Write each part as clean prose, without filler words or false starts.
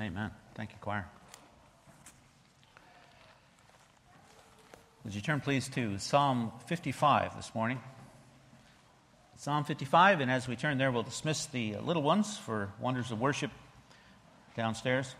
Amen. Thank you, choir. Would you turn, please, to Psalm 55 this morning? Psalm 55, and as we turn there, we'll dismiss the little ones for wonders of worship downstairs.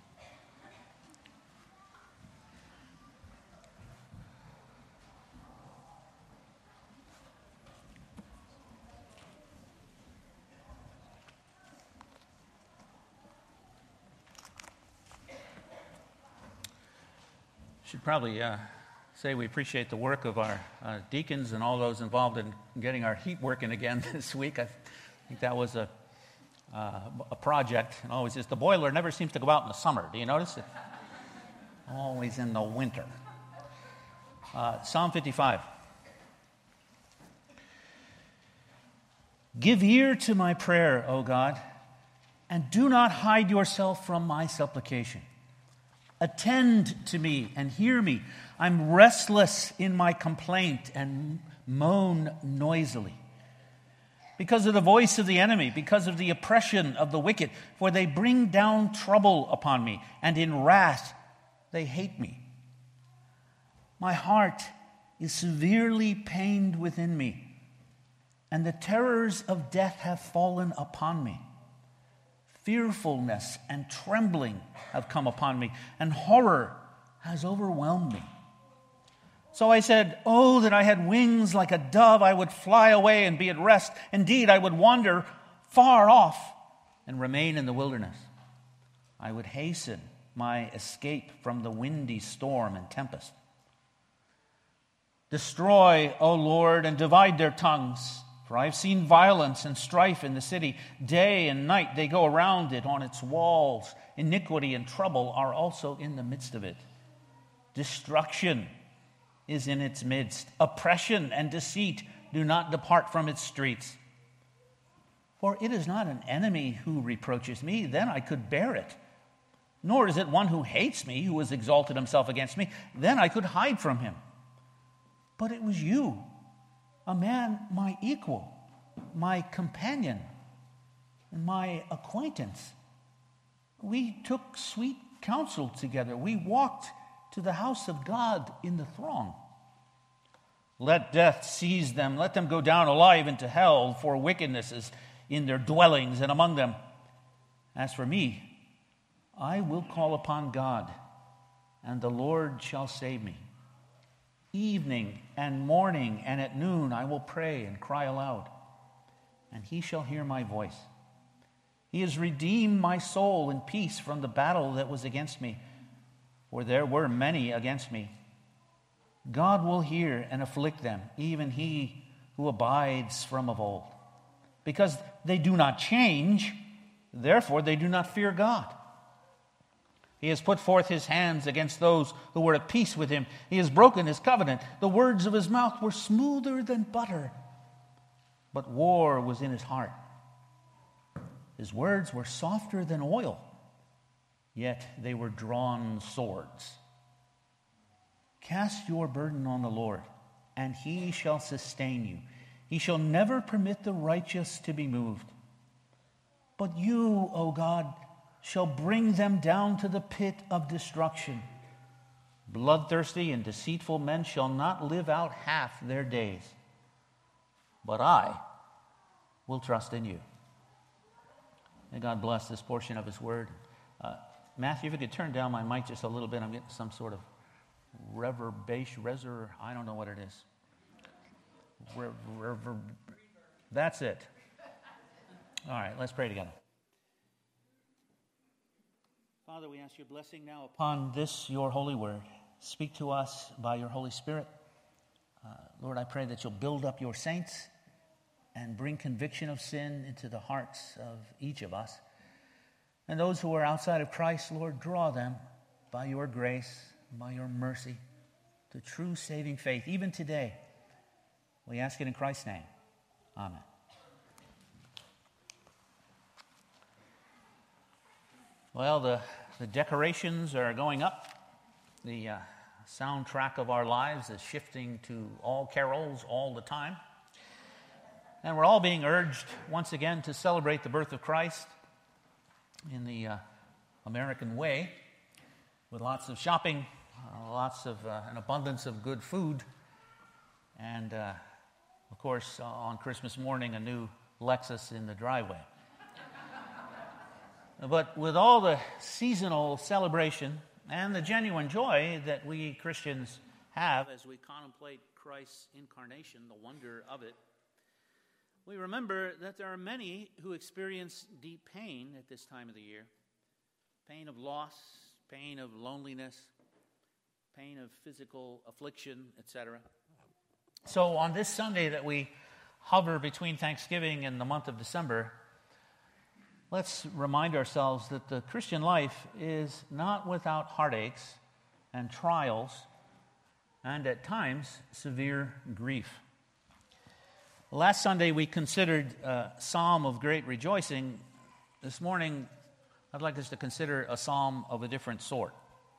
Should probably say we appreciate the work of our deacons and all those involved in getting our heat working again this week. I think that was a project, and always is. The boiler never seems to go out in the summer. Do you notice it? Always in the winter. Psalm 55. Give ear to my prayer, O God, and do not hide yourself from my supplication. Attend to me and hear me. I'm restless in my complaint and moan noisily. Because of the voice of the enemy, because of the oppression of the wicked, for they bring down trouble upon me, and in wrath they hate me. My heart is severely pained within me, and the terrors of death have fallen upon me. Fearfulness and trembling have come upon me, and horror has overwhelmed me. So I said, oh, that I had wings like a dove, I would fly away and be at rest. Indeed, I would wander far off and remain in the wilderness. I would hasten my escape from the windy storm and tempest. Destroy, O Lord, and divide their tongues. For I have seen violence and strife in the city. Day and night they go around it on its walls. Iniquity and trouble are also in the midst of it. Destruction is in its midst. Oppression and deceit do not depart from its streets. For it is not an enemy who reproaches me, then I could bear it. Nor is it one who hates me, who has exalted himself against me, then I could hide from him. But it was you, a man my equal, my companion, and my acquaintance. We took sweet counsel together. We walked to the house of God in the throng. Let death seize them. Let them go down alive into hell, for wickedness is in their dwellings and among them. As for me, I will call upon God, and the Lord shall save me. Evening and morning and at noon I will pray and cry aloud, and he shall hear my voice. He has redeemed my soul in peace from the battle that was against me, for there were many against me. God will hear and afflict them, even he who abides from of old. Because they do not change, therefore they do not fear God. He has put forth his hands against those who were at peace with him. He has broken his covenant. The words of his mouth were smoother than butter, but war was in his heart. His words were softer than oil, yet they were drawn swords. Cast your burden on the Lord, and he shall sustain you. He shall never permit the righteous to be moved. But you, O God, shall bring them down to the pit of destruction. Bloodthirsty and deceitful men shall not live out half their days. But I will trust in you. May God bless this portion of his word. Matthew, if you could turn down my mic just a little bit, I'm getting some sort of reverberation, I don't know what it is. That's it. All right, let's pray together. Father, we ask your blessing now upon this, your holy word. Speak to us by your Holy Spirit. Lord, I pray that you'll build up your saints and bring conviction of sin into the hearts of each of us. And those who are outside of Christ, Lord, draw them by your grace, by your mercy, to true saving faith, even today. We ask it in Christ's name. Amen. Well, the decorations are going up. The soundtrack of our lives is shifting to all carols all the time. And we're all being urged once again to celebrate the birth of Christ in the American way, with lots of shopping, lots of an abundance of good food, and of course, on Christmas morning, a new Lexus in the driveway. But with all the seasonal celebration and the genuine joy that we Christians have as we contemplate Christ's incarnation, the wonder of it, we remember that there are many who experience deep pain at this time of the year. Pain of loss, pain of loneliness, pain of physical affliction, etc. So on this Sunday that we hover between Thanksgiving and the month of December, let's remind ourselves that the Christian life is not without heartaches and trials and at times severe grief. Last Sunday we considered a psalm of great rejoicing. This morning I'd like us to consider a psalm of a different sort.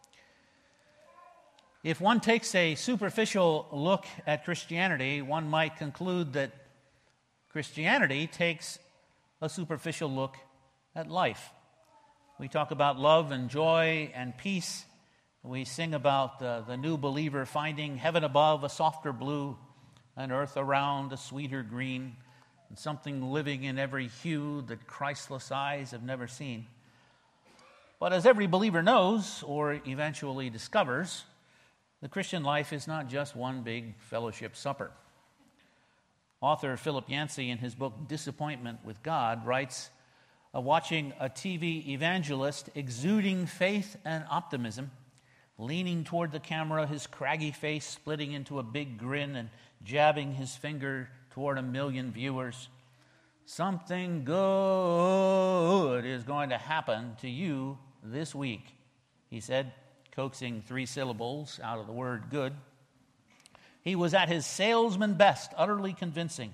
If one takes a superficial look at Christianity, one might conclude that Christianity takes a superficial look at life. We talk about love and joy and peace. We sing about the new believer finding heaven above, a softer blue, and earth around, a sweeter green, and something living in every hue that Christless eyes have never seen. But as every believer knows, or eventually discovers, the Christian life is not just one big fellowship supper. Author Philip Yancey, in his book Disappointment with God, writes, watching a TV evangelist exuding faith and optimism, leaning toward the camera, his craggy face splitting into a big grin and jabbing his finger toward 1 million viewers. Something good is going to happen to you this week, he said, coaxing 3 syllables out of the word good. He was at his salesman best, utterly convincing.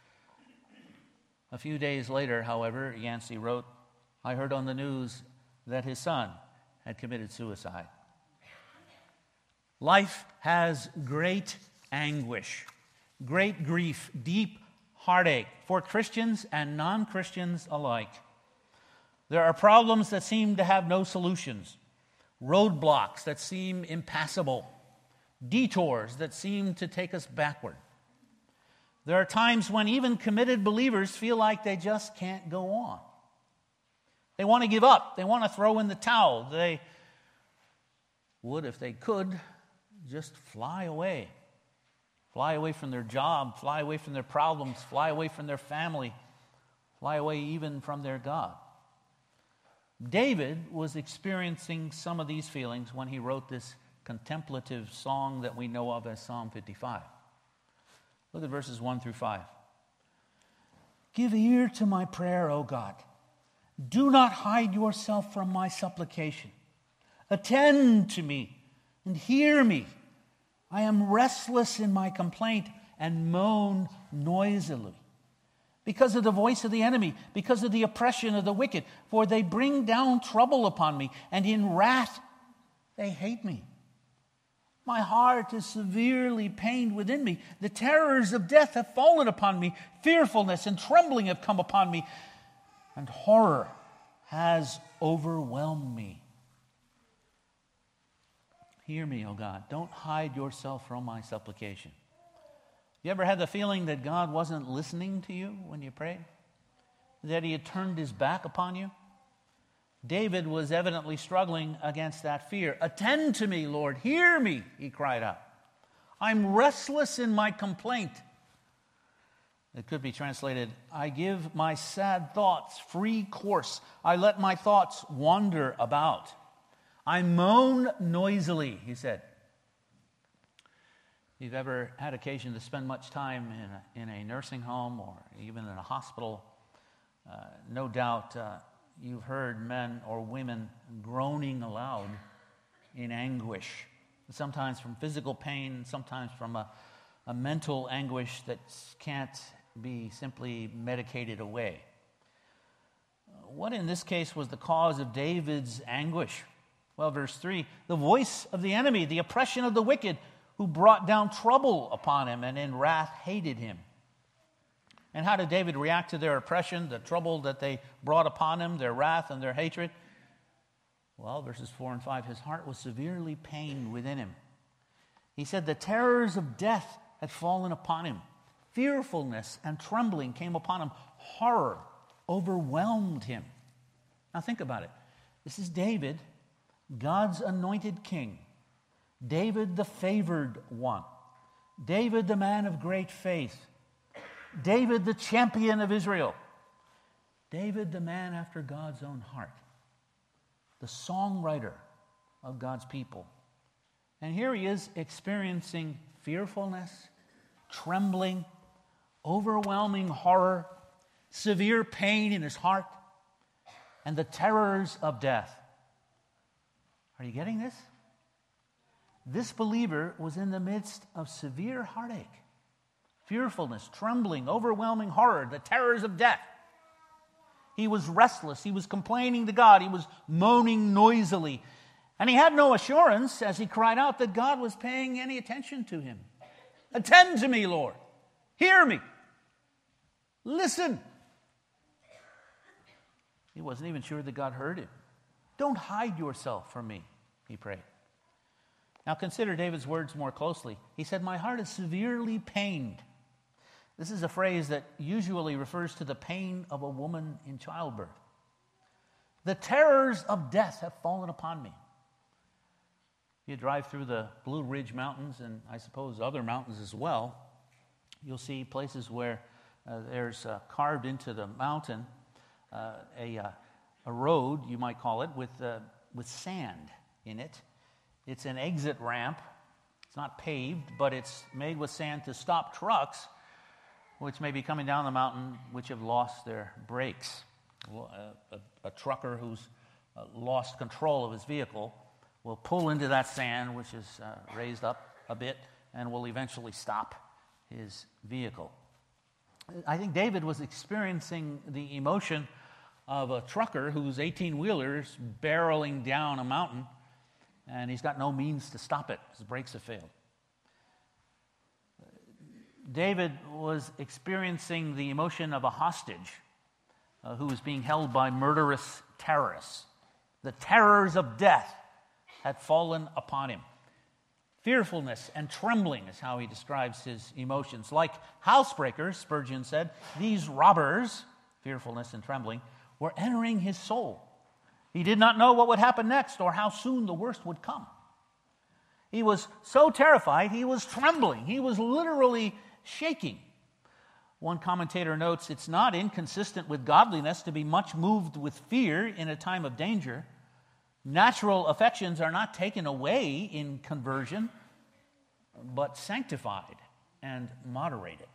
A few days later, however, Yancey wrote, I heard on the news that his son had committed suicide. Life has great anguish, great grief, deep heartache for Christians and non-Christians alike. There are problems that seem to have no solutions, roadblocks that seem impassable, detours that seem to take us backward. There are times when even committed believers feel like they just can't go on. They want to give up. They want to throw in the towel. They would, if they could, just fly away. Fly away from their job, fly away from their problems, fly away from their family, fly away even from their God. David was experiencing some of these feelings when he wrote this contemplative song that we know of as Psalm 55. Look at verses 1 through 5. Give ear to my prayer, O God. Do not hide yourself from my supplication. Attend to me and hear me. I am restless in my complaint and moan noisily because of the voice of the enemy, because of the oppression of the wicked. For they bring down trouble upon me, and in wrath they hate me. My heart is severely pained within me. The terrors of death have fallen upon me. Fearfulness and trembling have come upon me, and horror has overwhelmed me. Hear me, O God. Don't hide yourself from my supplication. You ever had the feeling that God wasn't listening to you when you prayed? That he had turned his back upon you? David was evidently struggling against that fear. Attend to me, Lord. Hear me, he cried out. I'm restless in my complaint. It could be translated, I give my sad thoughts free course. I let my thoughts wander about. I moan noisily, he said. If you've ever had occasion to spend much time in a nursing home or even in a hospital, no doubt you've heard men or women groaning aloud in anguish, sometimes from physical pain, sometimes from a mental anguish that can't be simply medicated away. What in this case was the cause of David's anguish? Well, verse 3, the voice of the enemy, the oppression of the wicked, who brought down trouble upon him and in wrath hated him. And how did David react to their oppression, the trouble that they brought upon him, their wrath and their hatred? Well, verses 4 and 5, his heart was severely pained within him. He said the terrors of death had fallen upon him. Fearfulness and trembling came upon him. Horror overwhelmed him. Now think about it. This is David, God's anointed king. David the favored one. David the man of great faith. David the champion of Israel. David the man after God's own heart. The songwriter of God's people. And here he is experiencing fearfulness, trembling, overwhelming horror, severe pain in his heart, and the terrors of death. Are you getting this? This believer was in the midst of severe heartache, fearfulness, trembling, overwhelming horror, the terrors of death. He was restless. He was complaining to God. He was moaning noisily. And he had no assurance as he cried out that God was paying any attention to him. Attend to me, Lord. Hear me. Listen. He wasn't even sure that God heard him. Don't hide yourself from me, he prayed. Now consider David's words more closely. He said, my heart is severely pained. This is a phrase that usually refers to the pain of a woman in childbirth. The terrors of death have fallen upon me. You drive through the Blue Ridge Mountains, and I suppose other mountains as well, you'll see places where there's carved into the mountain a road, you might call it, with sand in it. It's an exit ramp. It's not paved, but it's made with sand to stop trucks which may be coming down the mountain, which have lost their brakes. A trucker who's lost control of his vehicle will pull into that sand, which is raised up a bit, and will eventually stop his vehicle. I think David was experiencing the emotion of a trucker whose 18-wheeler's barreling down a mountain, and he's got no means to stop it. His brakes have failed. David was experiencing the emotion of a hostage who was being held by murderous terrorists. The terrors of death had fallen upon him. Fearfulness and trembling is how he describes his emotions. Like housebreakers, Spurgeon said, these robbers, fearfulness and trembling, were entering his soul. He did not know what would happen next or how soon the worst would come. He was so terrified, he was trembling. He was literally shaking. One commentator notes, it's not inconsistent with godliness to be much moved with fear in a time of danger. Natural affections are not taken away in conversion, but sanctified and moderated.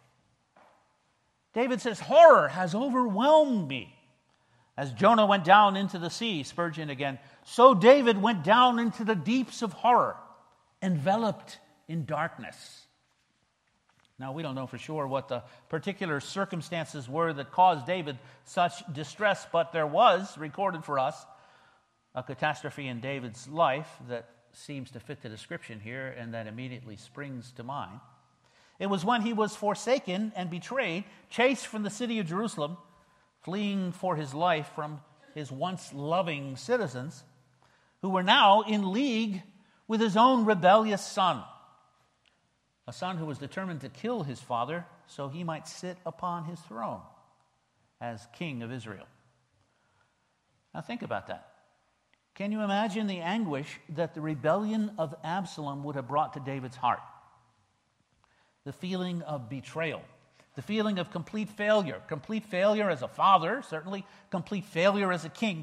David says, horror has overwhelmed me. As Jonah went down into the sea, Spurgeon again, so David went down into the deeps of horror, enveloped in darkness. Now, we don't know for sure what the particular circumstances were that caused David such distress, but there was recorded for us a catastrophe in David's life that seems to fit the description here and that immediately springs to mind. It was when he was forsaken and betrayed, chased from the city of Jerusalem, fleeing for his life from his once loving citizens, who were now in league with his own rebellious son. A son who was determined to kill his father so he might sit upon his throne as king of Israel. Now think about that. Can you imagine the anguish that the rebellion of Absalom would have brought to David's heart? The feeling of betrayal, the feeling of complete failure as a father, certainly complete failure as a king,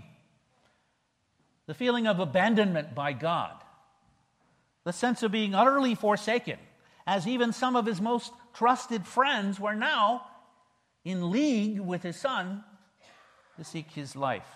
the feeling of abandonment by God, the sense of being utterly forsaken, as even some of his most trusted friends were now in league with his son to seek his life.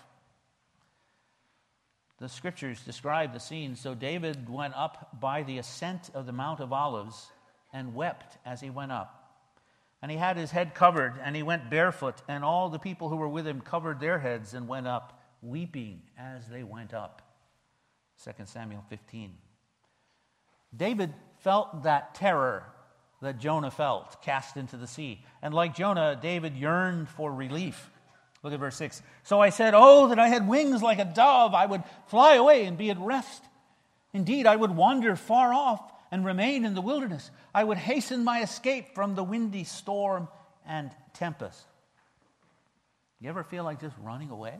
The scriptures describe the scene. So David went up by the ascent of the Mount of Olives and wept as he went up. And he had his head covered, and he went barefoot, and all the people who were with him covered their heads and went up, weeping as they went up. 2 Samuel 15. David felt that terror that Jonah felt, cast into the sea. And like Jonah, David yearned for relief. Look at verse 6. So I said, oh, that I had wings like a dove. I would fly away and be at rest. Indeed, I would wander far off and remain in the wilderness. I would hasten my escape from the windy storm and tempest. You ever feel like just running away?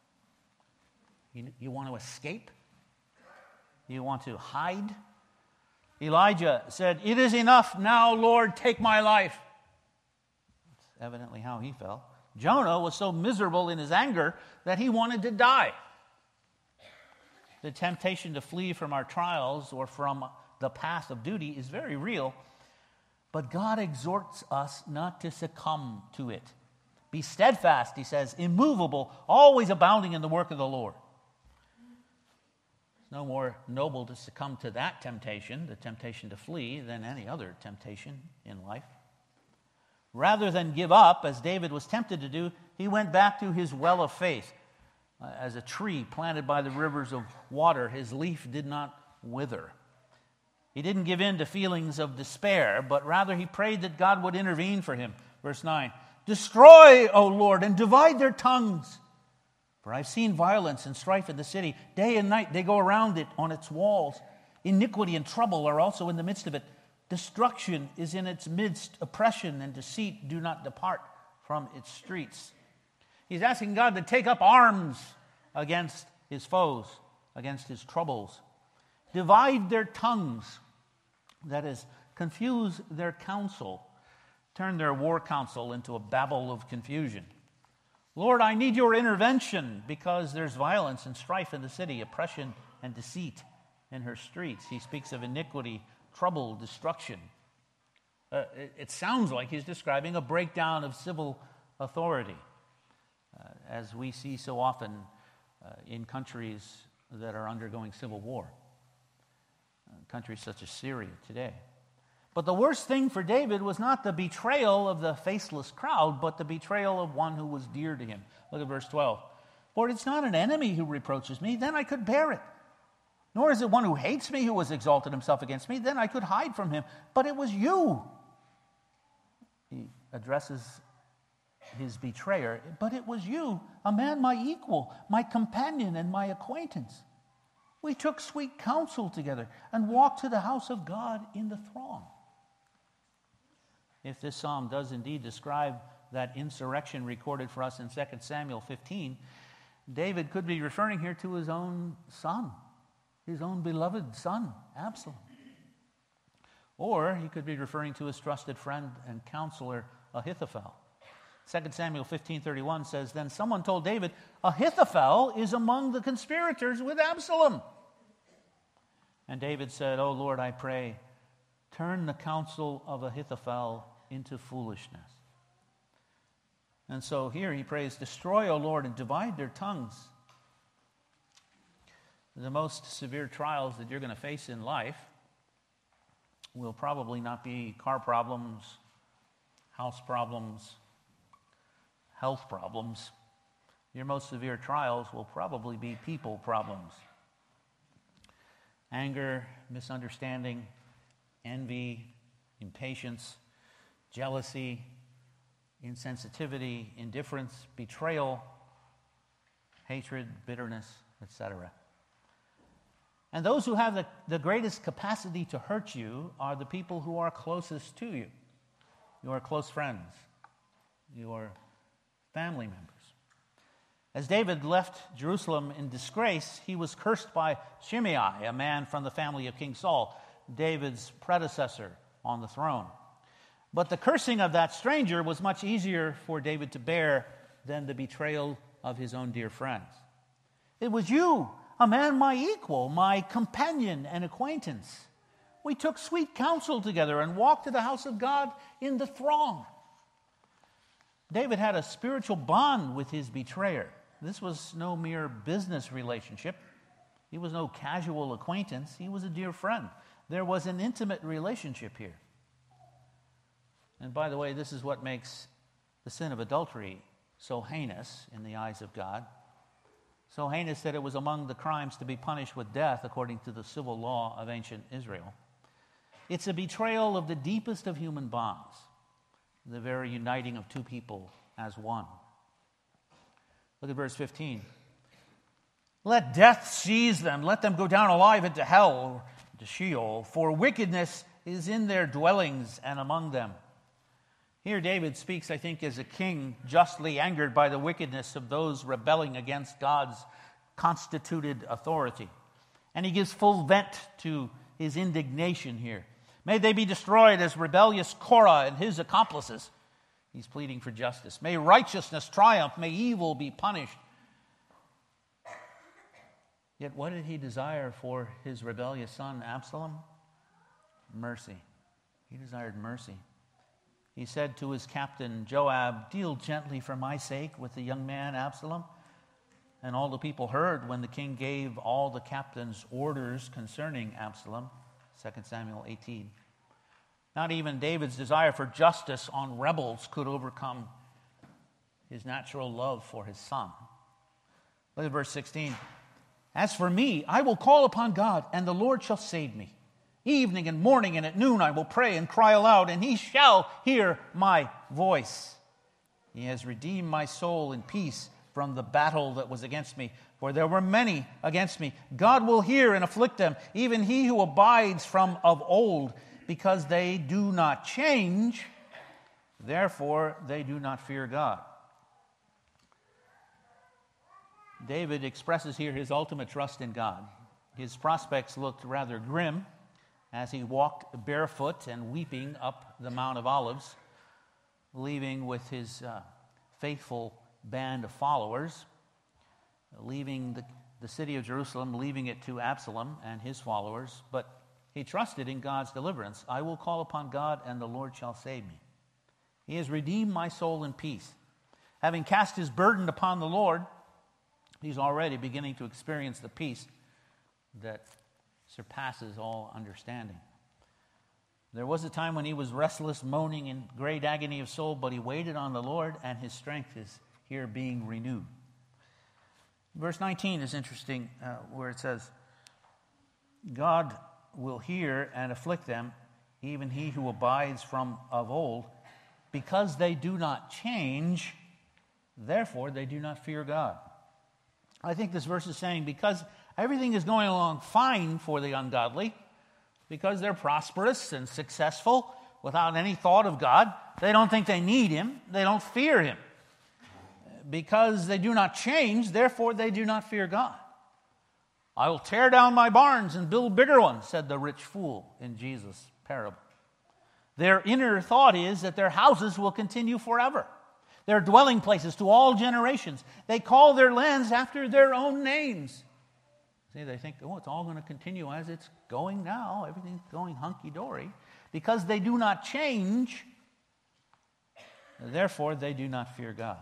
You want to escape? You want to hide? Elijah said, it is enough now, Lord, take my life. That's evidently how he felt. Jonah was so miserable in his anger that he wanted to die. The temptation to flee from our trials or from the path of duty is very real, but God exhorts us not to succumb to it. Be steadfast, he says, immovable, always abounding in the work of the Lord. It's no more noble to succumb to that temptation, the temptation to flee, than any other temptation in life. Rather than give up, as David was tempted to do, he went back to his well of faith. As a tree planted by the rivers of water, his leaf did not wither. He didn't give in to feelings of despair, but rather he prayed that God would intervene for him. Verse 9, destroy, O Lord, and divide their tongues. For I've seen violence and strife in the city. Day and night they go around it on its walls. Iniquity and trouble are also in the midst of it. Destruction is in its midst. Oppression and deceit do not depart from its streets. He's asking God to take up arms against his foes, against his troubles. Divide their tongues, that is, confuse their counsel. Turn their war counsel into a babble of confusion. Lord, I need your intervention because there's violence and strife in the city, oppression and deceit in her streets. He speaks of iniquity, trouble, destruction. It sounds like he's describing a breakdown of civil authority, as we see so often in countries that are undergoing civil war, countries such as Syria today. But the worst thing for David was not the betrayal of the faceless crowd, but the betrayal of one who was dear to him. Look at verse 12. For it's not an enemy who reproaches me, then I could bear it. Nor is it one who hates me who has exalted himself against me, then I could hide from him. But it was you. He addresses his betrayer. But it was you, a man my equal, my companion and my acquaintance. We took sweet counsel together and walked to the house of God in the throng. If this psalm does indeed describe that insurrection recorded for us in 2 Samuel 15, David could be referring here to his own son, his own beloved son, Absalom. Or he could be referring to his trusted friend and counselor, Ahithophel. 2 Samuel 15:31 says, then someone told David, Ahithophel is among the conspirators with Absalom. And David said, O Lord, I pray, turn the counsel of Ahithophel into foolishness. And so here he prays, destroy, O Lord, and divide their tongues. The most severe trials that you're going to face in life will probably not be car problems, house problems, health problems. Your most severe trials will probably be people problems. Anger, misunderstanding, envy, impatience, jealousy, insensitivity, indifference, betrayal, hatred, bitterness, etc. And those who have the greatest capacity to hurt you are the people who are closest to you, your close friends, your family members. As David left Jerusalem in disgrace, he was cursed by Shimei, a man from the family of King Saul, David's predecessor on the throne. But the cursing of that stranger was much easier for David to bear than the betrayal of his own dear friends. It was you, a man my equal, my companion and acquaintance. We took sweet counsel together and walked to the house of God in the throng. David had a spiritual bond with his betrayer. This was no mere business relationship. He was no casual acquaintance. He was a dear friend. There was an intimate relationship here. And by the way, this is what makes the sin of adultery so heinous in the eyes of God. So heinous that it was among the crimes to be punished with death according to the civil law of ancient Israel. It's a betrayal of the deepest of human bonds, the very uniting of two people as one. Look at verse 15. Let death seize them. Let them go down alive into hell, or to Sheol, for wickedness is in their dwellings and among them. Here David speaks, I think, as a king justly angered by the wickedness of those rebelling against God's constituted authority. And he gives full vent to his indignation here. May they be destroyed as rebellious Korah and his accomplices. He's pleading for justice. May righteousness triumph. May evil be punished. Yet what did he desire for his rebellious son Absalom? Mercy. He desired mercy. He said to his captain Joab, "Deal gently for my sake with the young man Absalom." And all the people heard when the king gave all the captains orders concerning Absalom. 2 Samuel 18. Not even David's desire for justice on rebels could overcome his natural love for his son. Look at verse 16. As for me, I will call upon God, and the Lord shall save me. Evening and morning and at noon I will pray and cry aloud, and he shall hear my voice. He has redeemed my soul in peace from the battle that was against me, for there were many against me. God will hear and afflict them, even he who abides from of old, because they do not change, therefore they do not fear God. David expresses here his ultimate trust in God. His prospects looked rather grim as he walked barefoot and weeping up the Mount of Olives, leaving with his faithful band of followers, leaving the city of Jerusalem, leaving it to Absalom and his followers. But he trusted in God's deliverance. I will call upon God, and the Lord shall save me. He has redeemed my soul in peace. Having cast his burden upon the Lord, he's already beginning to experience the peace that surpasses all understanding. There was a time when he was restless, moaning in great agony of soul, but he waited on the Lord, and his strength is here being renewed. Verse 19 is interesting, where it says, God will hear and afflict them, even he who abides from of old, because they do not change, therefore they do not fear God. I think this verse is saying because everything is going along fine for the ungodly, because they're prosperous and successful without any thought of God, they don't think they need him, they don't fear him. Because they do not change, therefore they do not fear God. I will tear down my barns and build bigger ones, said the rich fool in Jesus' parable. Their inner thought is that their houses will continue forever. Their dwelling places to all generations. They call their lands after their own names. See, they think, it's all going to continue as it's going now. Everything's going hunky-dory. Because they do not change, therefore they do not fear God.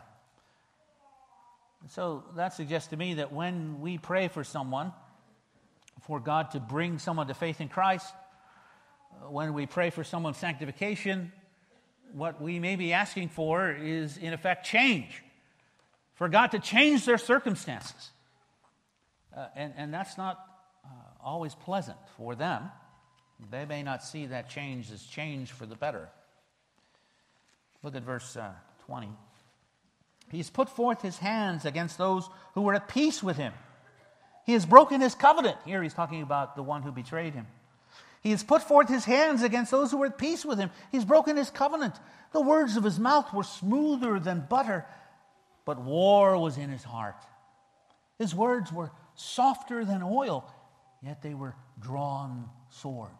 So that suggests to me that when we pray for someone, for God to bring someone to faith in Christ, when we pray for someone's sanctification, what we may be asking for is, in effect, change. For God to change their circumstances. And that's not always pleasant for them. They may not see that change as change for the better. Look at verse 20. He's put forth his hands against those who were at peace with him. He has broken his covenant. Here he's talking about the one who betrayed him. He has put forth his hands against those who were at peace with him. He's broken his covenant. The words of his mouth were smoother than butter, but war was in his heart. His words were softer than oil, yet they were drawn swords.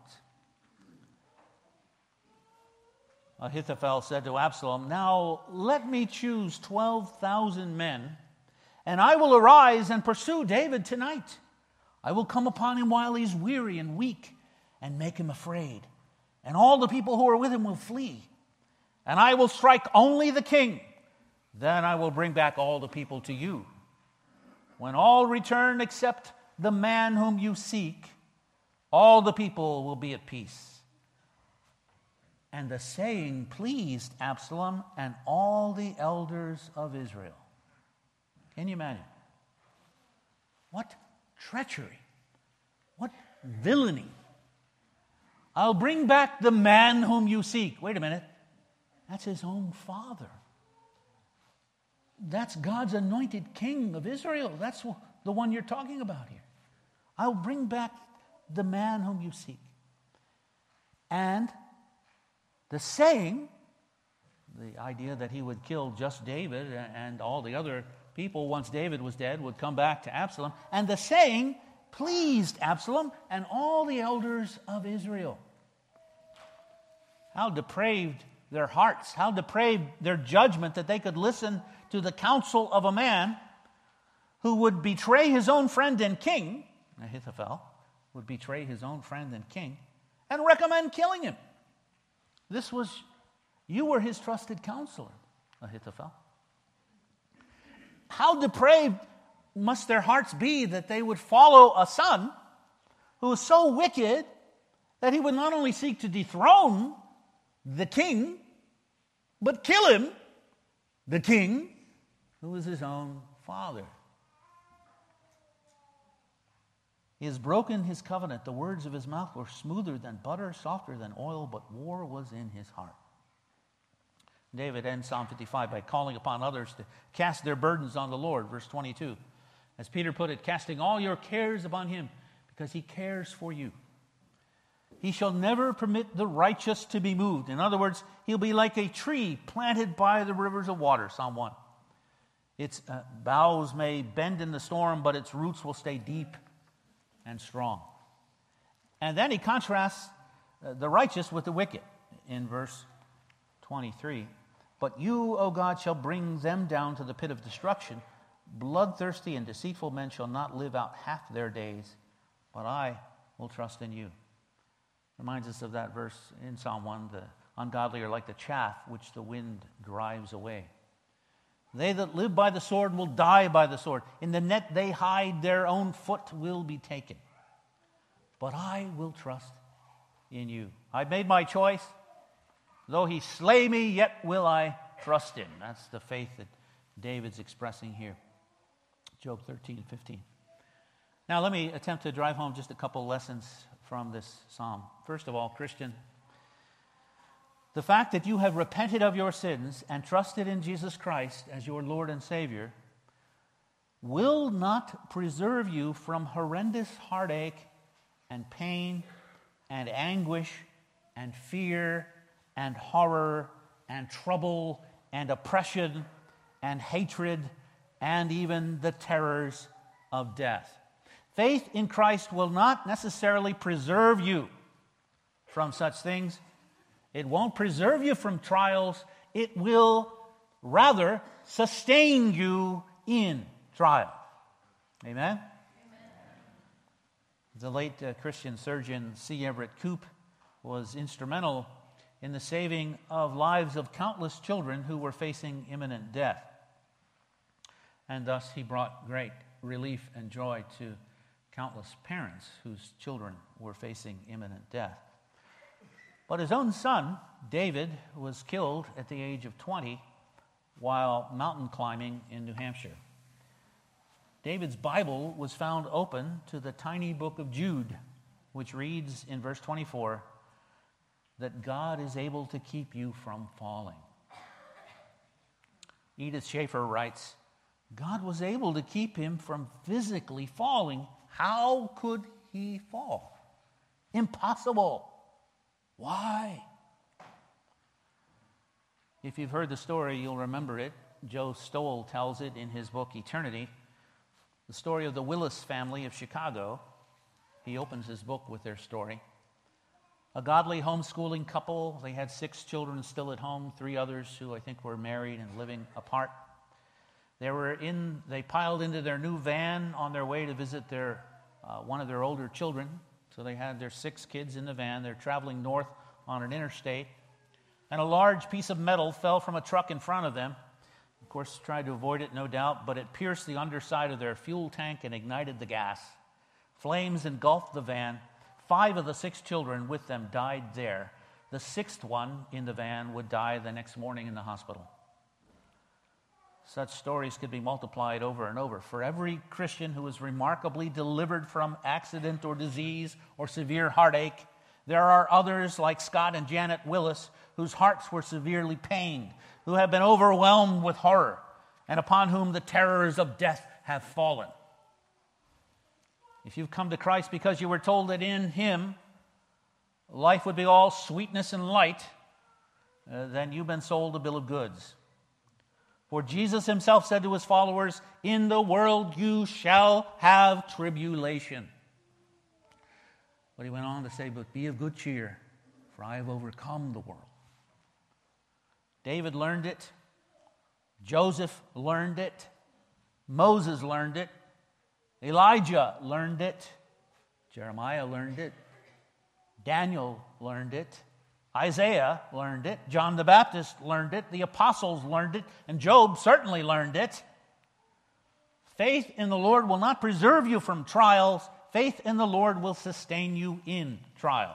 Ahithophel said to Absalom, now let me choose 12,000 men, and I will arise and pursue David tonight. I will come upon him while he's weary and weak, and make him afraid. And all the people who are with him will flee. And I will strike only the king. Then I will bring back all the people to you. When all return except the man whom you seek, all the people will be at peace. And the saying pleased Absalom and all the elders of Israel. Can you imagine? What treachery. What villainy. I'll bring back the man whom you seek. Wait a minute. That's his own father. That's God's anointed king of Israel. That's the one you're talking about here. I'll bring back the man whom you seek. And the saying, the idea that he would kill just David and all the other people once David was dead would come back to Absalom. And the saying pleased Absalom and all the elders of Israel. How depraved their hearts, how depraved their judgment that they could listen to the counsel of a man who would betray his own friend and king. Ahithophel would betray his own friend and king and recommend killing him. You were his trusted counselor, Ahithophel. How depraved must their hearts be that they would follow a son who was so wicked that he would not only seek to dethrone the king, but kill him, the king, who was his own father. He has broken his covenant. The words of his mouth were smoother than butter, softer than oil, but war was in his heart. David ends Psalm 55 by calling upon others to cast their burdens on the Lord. Verse 22. As Peter put it, casting all your cares upon him, because he cares for you. He shall never permit the righteous to be moved. In other words, he'll be like a tree planted by the rivers of water, Psalm 1. Its boughs may bend in the storm, but its roots will stay deep and strong. And then he contrasts the righteous with the wicked in verse 23. But you, O God, shall bring them down to the pit of destruction. Bloodthirsty and deceitful men shall not live out half their days, but I will trust in you. Reminds us of that verse in Psalm 1, the ungodly are like the chaff which the wind drives away. They that live by the sword will die by the sword. In the net they hide, their own foot will be taken. But I will trust in you. I've made my choice. Though he slay me, yet will I trust him. That's the faith that David's expressing here. Job 13:15. Now let me attempt to drive home just a couple lessons from this psalm. First of all, Christian, the fact that you have repented of your sins and trusted in Jesus Christ as your Lord and Savior will not preserve you from horrendous heartache and pain and anguish and fear and horror and trouble and oppression and hatred and even the terrors of death. Faith in Christ will not necessarily preserve you from such things. It won't preserve you from trials. It will rather sustain you in trial. Amen? Amen. The late Christian surgeon C. Everett Koop was instrumental in the saving of lives of countless children who were facing imminent death. And thus he brought great relief and joy to countless parents whose children were facing imminent death. But his own son, David, was killed at the age of 20 while mountain climbing in New Hampshire. David's Bible was found open to the tiny book of Jude, which reads in verse 24 that God is able to keep you from falling. Edith Schaefer writes, God was able to keep him from physically falling. How could he fall? Impossible. Why? If you've heard the story, you'll remember it. Joe Stowell tells it in his book, Eternity. The story of the Willis family of Chicago. He opens his book with their story. A godly homeschooling couple. They had 6 children still at home, 3 others who I think were married and living apart. They piled into their new van on their way to visit one of their older children. So they had their 6 kids in the van. They're traveling north on an interstate. And a large piece of metal fell from a truck in front of them. Of course, tried to avoid it, no doubt, but it pierced the underside of their fuel tank and ignited the gas. Flames engulfed the van. 5 of the 6 children with them died there. The 6th one in the van would die the next morning in the hospital. Such stories could be multiplied over and over. For every Christian who is remarkably delivered from accident or disease or severe heartache, there are others like Scott and Janet Willis whose hearts were severely pained, who have been overwhelmed with horror, and upon whom the terrors of death have fallen. If you've come to Christ because you were told that in him life would be all sweetness and light, then you've been sold a bill of goods. For Jesus himself said to his followers, "In the world you shall have tribulation." But he went on to say, "But be of good cheer, for I have overcome the world." David learned it. Joseph learned it. Moses learned it. Elijah learned it. Jeremiah learned it. Daniel learned it. Isaiah learned it. John the Baptist learned it. The apostles learned it. And Job certainly learned it. Faith in the Lord will not preserve you from trials. Faith in the Lord will sustain you in trials.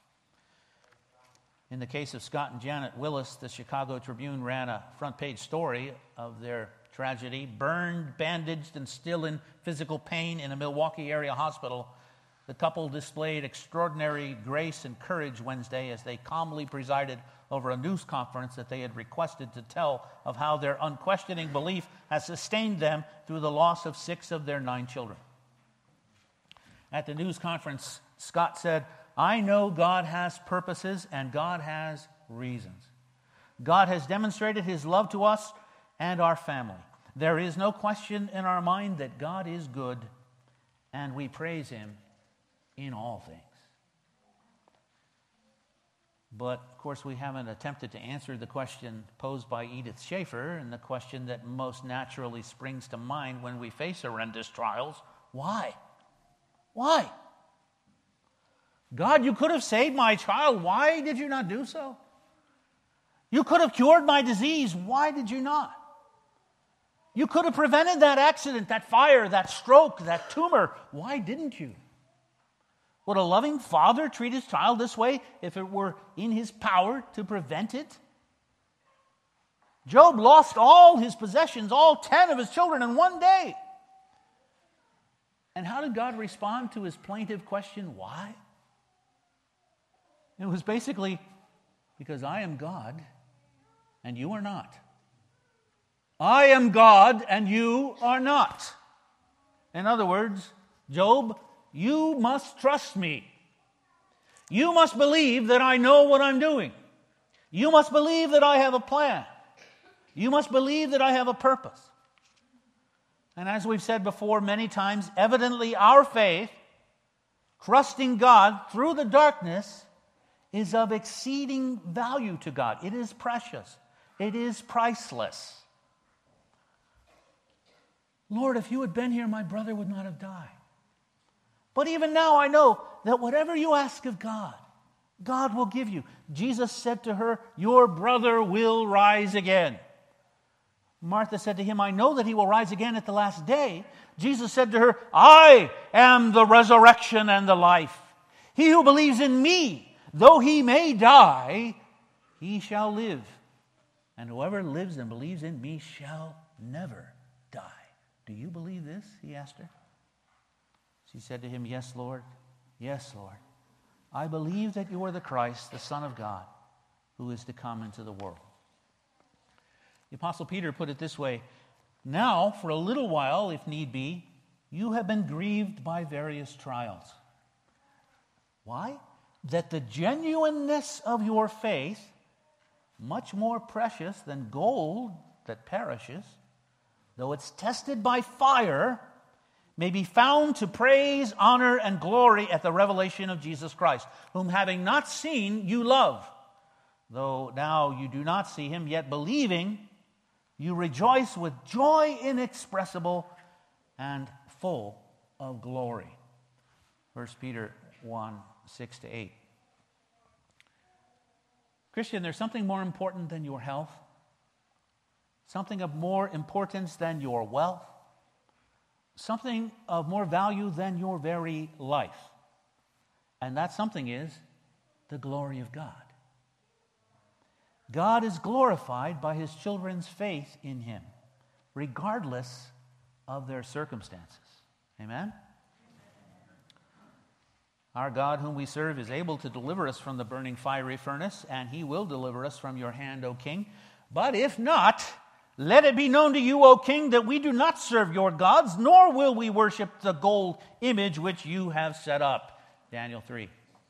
In the case of Scott and Janet Willis, the Chicago Tribune ran a front-page story of their tragedy. Burned, bandaged, and still in physical pain in a Milwaukee area hospital, the couple displayed extraordinary grace and courage Wednesday as they calmly presided over a news conference that they had requested to tell of how their unquestioning belief has sustained them through the loss of 6 of their 9 children. At the news conference, Scott said, "I know God has purposes and God has reasons. God has demonstrated his love to us and our family. There is no question in our mind that God is good, and we praise him in all things." But, of course, we haven't attempted to answer the question posed by Edith Schaefer, and the question that most naturally springs to mind when we face horrendous trials: why? Why? God, you could have saved my child. Why did you not do so? You could have cured my disease. Why did you not? You could have prevented that accident, that fire, that stroke, that tumor. Why didn't you? Would a loving father treat his child this way if it were in his power to prevent it? Job lost all his possessions, all 10 of his children in one day. And how did God respond to his plaintive question, why? It was basically, because I am God and you are not. I am God and you are not. In other words, Job, you must trust me. You must believe that I know what I'm doing. You must believe that I have a plan. You must believe that I have a purpose. And as we've said before many times, evidently our faith, trusting God through the darkness, is of exceeding value to God. It is precious. It is priceless. Lord, if you had been here, my brother would not have died. But even now I know that whatever you ask of God, God will give you. Jesus said to her, your brother will rise again. Martha said to him, I know that he will rise again at the last day. Jesus said to her, I am the resurrection and the life. He who believes in me, though he may die, he shall live. And whoever lives and believes in me shall never die. Do you believe this? He asked her. She said to him, yes, Lord. Yes, Lord. I believe that you are the Christ, the Son of God, who is to come into the world. The Apostle Peter put it this way, now, for a little while, if need be, you have been grieved by various trials. Why? That the genuineness of your faith, much more precious than gold that perishes, though it's tested by fire, may be found to praise, honor, and glory at the revelation of Jesus Christ, whom having not seen, you love. Though now you do not see him, yet believing, you rejoice with joy inexpressible and full of glory. 1 Peter 1, 6-8. Christian, there's something more important than your health, something of more importance than your wealth, something of more value than your very life. And that something is the glory of God. God is glorified by his children's faith in him, regardless of their circumstances. Amen? Our God whom we serve is able to deliver us from the burning fiery furnace, and he will deliver us from your hand, O King. But if not, Let it be known to you, O king, that we do not serve your gods, nor will we worship the gold image which you have set up. Daniel 3.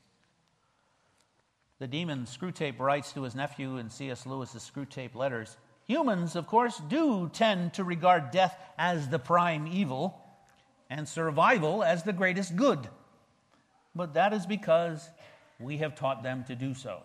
The demon Screwtape writes to his nephew in C.S. Lewis's Screwtape Letters, humans, of course, do tend to regard death as the prime evil and survival as the greatest good. But that is because we have taught them to do so.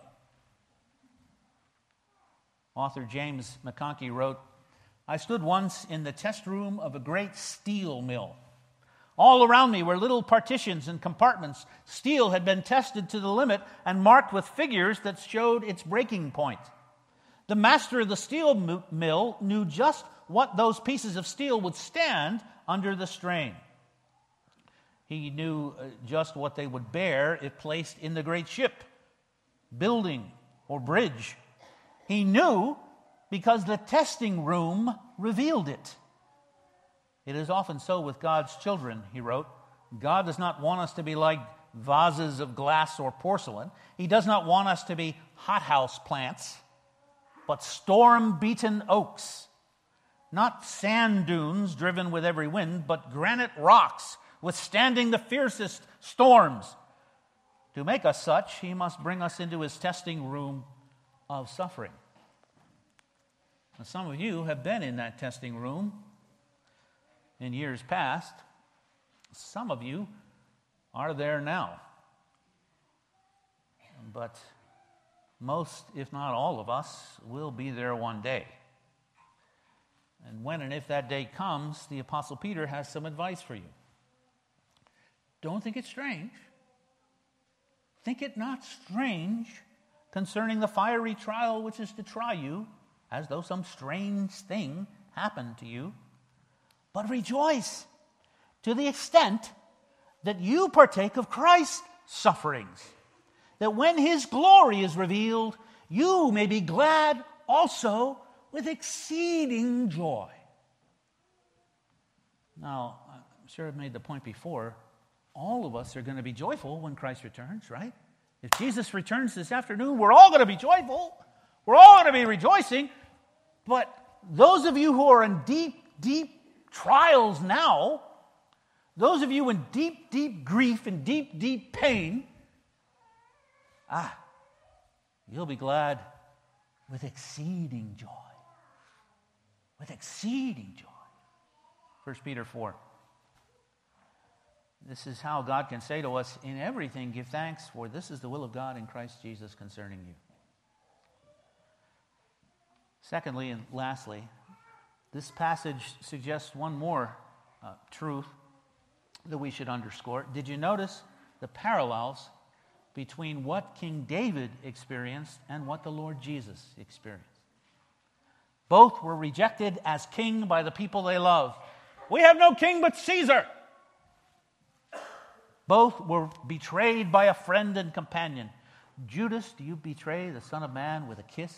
Author James McConkie wrote, I stood once in the test room of a great steel mill. All around me were little partitions and compartments. Steel had been tested to the limit and marked with figures that showed its breaking point. The master of the steel mill knew just what those pieces of steel would stand under the strain. He knew just what they would bear if placed in the great ship, building, or bridge. He knew because the testing room revealed it. It is often so with God's children, he wrote. God does not want us to be like vases of glass or porcelain. He does not want us to be hothouse plants, but storm-beaten oaks. Not sand dunes driven with every wind, but granite rocks withstanding the fiercest storms. To make us such, he must bring us into his testing room of suffering. Now, some of you have been in that testing room in years past. Some of you are there now. But most, if not all of us, will be there one day. And when and if that day comes, the Apostle Peter has some advice for you. Don't think it strange. Think it not strange concerning the fiery trial which is to try you, as though some strange thing happened to you. But rejoice to the extent that you partake of Christ's sufferings, that when his glory is revealed, you may be glad also with exceeding joy. Now, I'm sure I've made the point before, all of us are going to be joyful when Christ returns, right? If Jesus returns this afternoon, we're all going to be joyful. We're all going to be rejoicing. But those of you who are in deep, deep trials now, those of you in deep, deep grief and deep, deep pain, you'll be glad with exceeding joy. With exceeding joy. 1 Peter 4. This is how God can say to us, in everything give thanks, for this is the will of God in Christ Jesus concerning you. Secondly and lastly, this passage suggests one more truth that we should underscore. Did you notice the parallels between what King David experienced and what the Lord Jesus experienced? Both were rejected as king by the people they love. We have no king but Caesar. Both were betrayed by a friend and companion. Judas, do you betray the Son of Man with a kiss?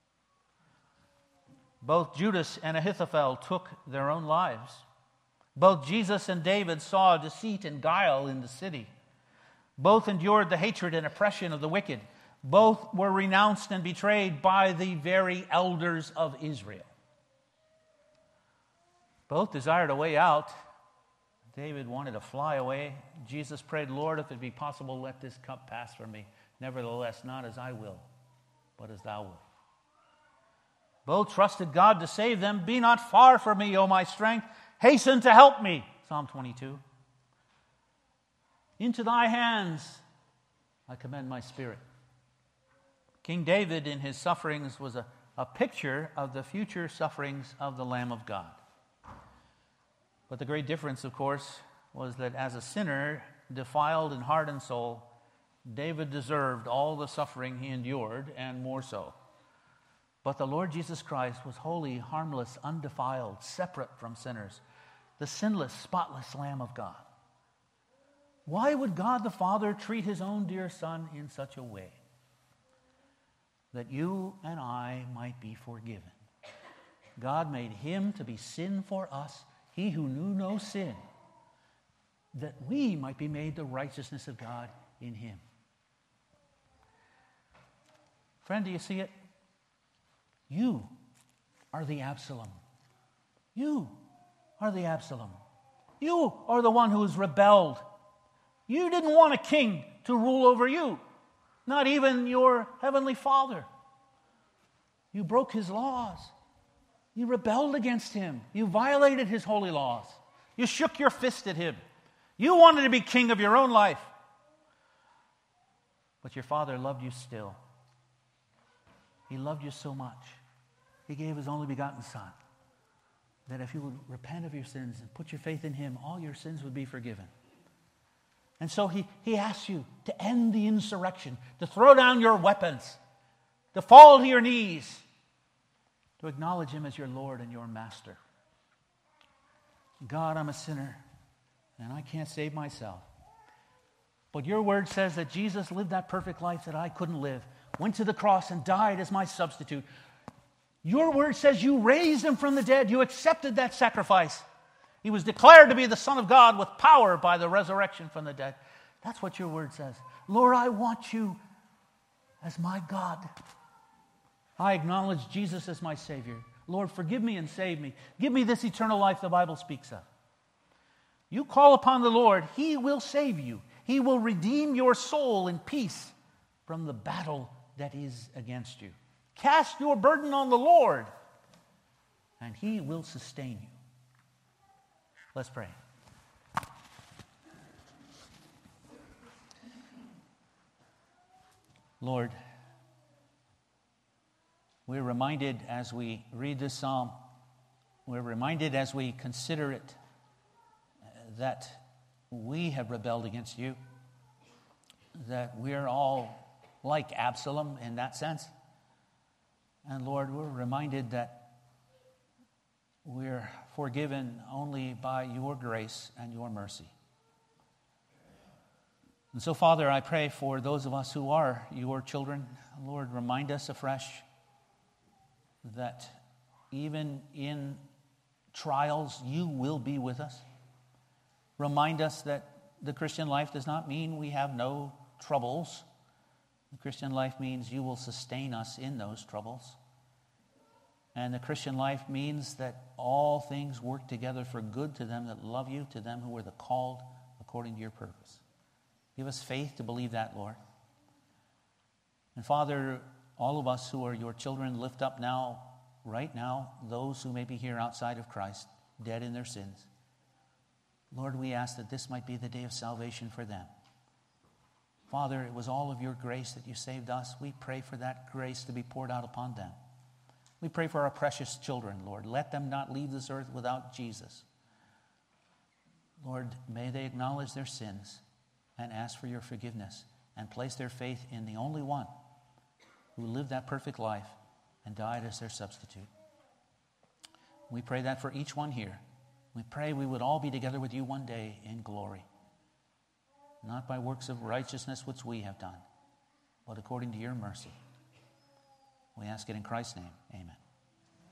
Both Judas and Ahithophel took their own lives. Both Jesus and David saw deceit and guile in the city. Both endured the hatred and oppression of the wicked. Both were renounced and betrayed by the very elders of Israel. Both desired a way out. David wanted to fly away. Jesus prayed, Lord, if it be possible, let this cup pass from me. Nevertheless, not as I will, but as thou wilt. Both trusted God to save them. Be not far from me, O my strength. Hasten to help me. Psalm 22. Into thy hands I commend my spirit. King David in his sufferings was a picture of the future sufferings of the Lamb of God. But the great difference, of course, was that as a sinner, defiled in heart and soul, David deserved all the suffering he endured, and more so. But the Lord Jesus Christ was holy, harmless, undefiled, separate from sinners, the sinless, spotless Lamb of God. Why would God the Father treat his own dear Son in such a way? That you and I might be forgiven. God made him to be sin for us, he who knew no sin, that we might be made the righteousness of God in him. Friend, do you see it? You are the Absalom. You are the Absalom. You are the one who has rebelled. You didn't want a king to rule over you, not even your heavenly Father. You broke his laws. You rebelled against him. You violated his holy laws. You shook your fist at him. You wanted to be king of your own life. But your Father loved you still. He loved you so much. He gave his only begotten Son, that if you would repent of your sins and put your faith in him, all your sins would be forgiven. And so he asks you to end the insurrection, to throw down your weapons, to fall to your knees, to acknowledge him as your Lord and your Master. God, I'm a sinner, and I can't save myself. But your word says that Jesus lived that perfect life that I couldn't live, went to the cross and died as my substitute. Your word says you raised him from the dead. You accepted that sacrifice. He was declared to be the Son of God with power by the resurrection from the dead. That's what your word says. Lord, I want you as my God. I acknowledge Jesus as my Savior. Lord, forgive me and save me. Give me this eternal life the Bible speaks of. You call upon the Lord, he will save you. He will redeem your soul in peace from the battle that is against you. Cast your burden on the Lord, and he will sustain you. Let's pray. Lord, we're reminded as we read this psalm, we're reminded as we consider it, that we have rebelled against you, that we're all like Absalom in that sense. And Lord, we're reminded that we're forgiven only by your grace and your mercy. And so, Father, I pray for those of us who are your children. Lord, remind us afresh that even in trials, you will be with us. Remind us that the Christian life does not mean we have no troubles. The Christian life means you will sustain us in those troubles. And the Christian life means that all things work together for good to them that love you, to them who are the called according to your purpose. Give us faith to believe that, Lord. And Father, all of us who are your children, lift up now, right now, those who may be here outside of Christ, dead in their sins. Lord, we ask that this might be the day of salvation for them. Father, it was all of your grace that you saved us. We pray for that grace to be poured out upon them. We pray for our precious children, Lord. Let them not leave this earth without Jesus. Lord, may they acknowledge their sins and ask for your forgiveness and place their faith in the only one who lived that perfect life and died as their substitute. We pray that for each one here. We pray we would all be together with you one day in glory, not by works of righteousness which we have done, but according to your mercy. We ask it in Christ's name. Amen.